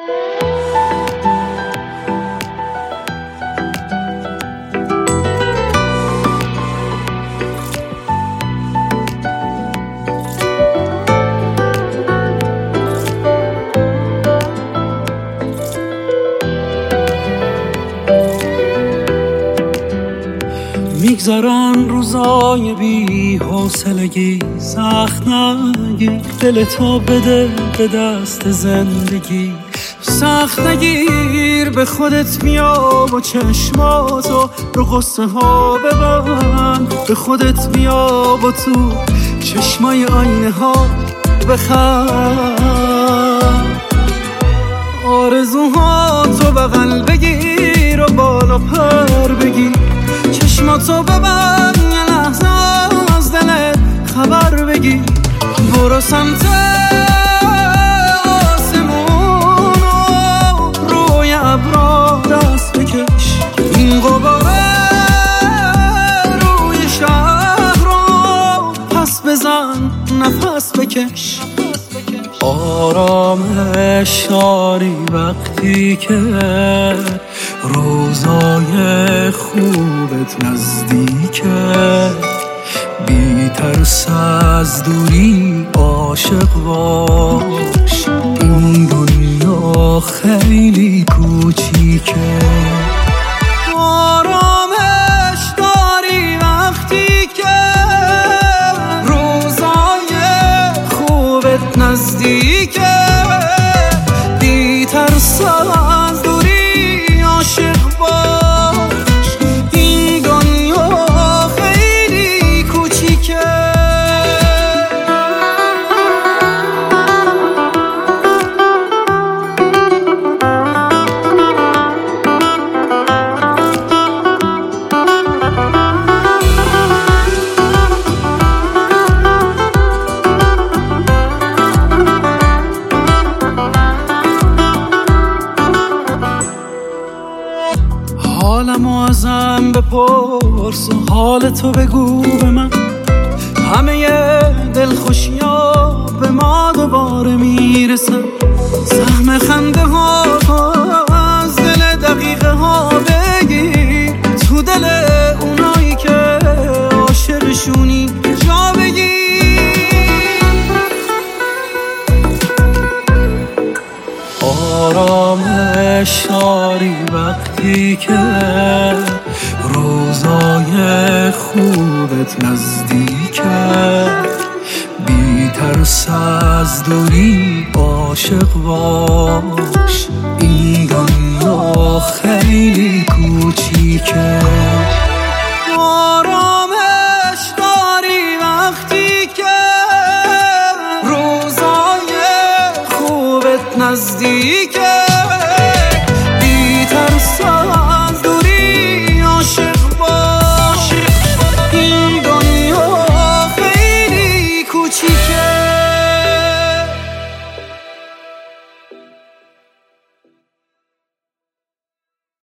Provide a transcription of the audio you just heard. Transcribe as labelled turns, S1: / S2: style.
S1: میگذرن روزای بی حوصلگی، سخت نگیر دلتو بده به دست زندگی. سخت نگیر به خودت بیا و چشماتو رو قصه ها ببند. به خودت بیا و تو چشمای آینه ها بخند. آرزوهاتو بغل بگیر و بالا پر بگیر. چشماتو ببند یه لحظه از دلت خبر بگیر. برو سمت آسمون و روی ابرا دست بکش. این غباره روی شهر رو پس بزن نفس بکش. آرامش داری وقتی که روزای خوبت نزدیکه. بی ترس از دوری عاشق باش. این دنیا خیلی کوچیکه. آرامش داری وقتی که روزای خوبت نزدیکه. بی ترس از دوری عاشق باش. این دنیا خیلی کوچیکه. حالمو ازم بپرس و حالتو بگو به من. همه دلخوشیا به ما دوباره میرسن. سهم خنده ها از دل دقیقه ها بگیر. تو دل اونایی که عاشقشونی جا بگیر. آرامش داری وقتی که روزای خوبت نزدیکه. بی ترس از دوری عاشق باش. این دنیا خیلی کوچیکه.